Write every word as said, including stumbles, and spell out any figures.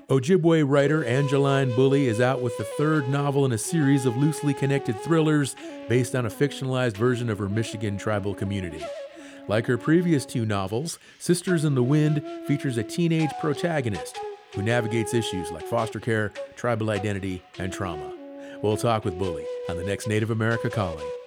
Ojibwe writer Angeline Bully is out with the third novel in a series of loosely connected thrillers based on a fictionalized version of her Michigan tribal community. Like her previous two novels, Sisters in the Wind features a teenage protagonist who navigates issues like foster care, tribal identity, and trauma. We'll talk with Bully on the next Native America Calling.